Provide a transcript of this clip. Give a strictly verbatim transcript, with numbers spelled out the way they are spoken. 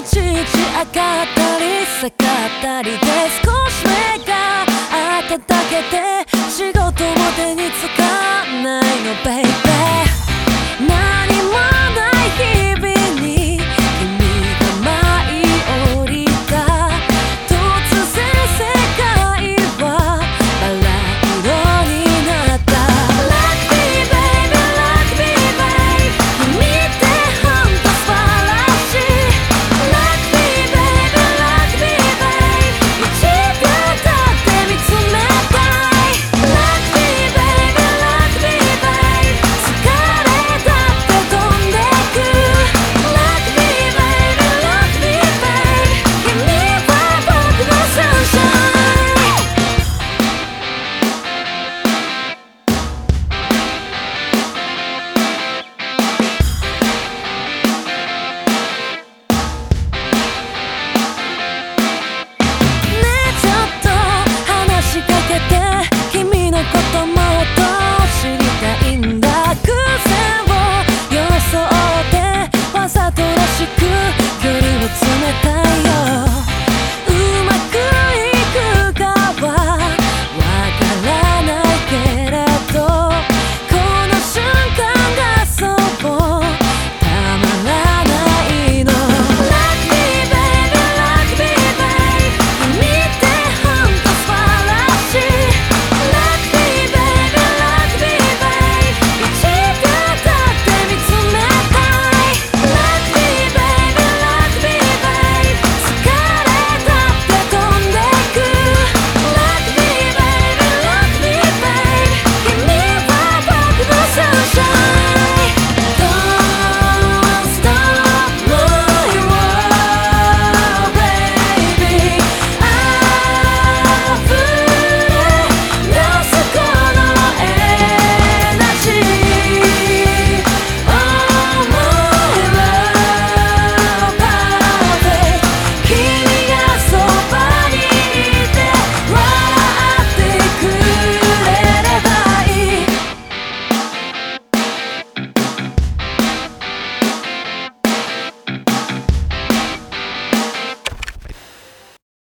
いちいち上がったり下がったりで少し目が開けただけで仕事も手につかないの Baby 何もない日々に君が舞い降りた突然世界はバラ色になった Like me baby like me baby 君ってほんと素晴らしい Like me baby like me baby 一秒だって見つめたい Like me baby like me baby 疲れだって飛んでく Like me baby like me baby 君は僕の Sunshineねえちょっと話しかけて君のこともっと知りたいんだ偶然を装ってわざとらしく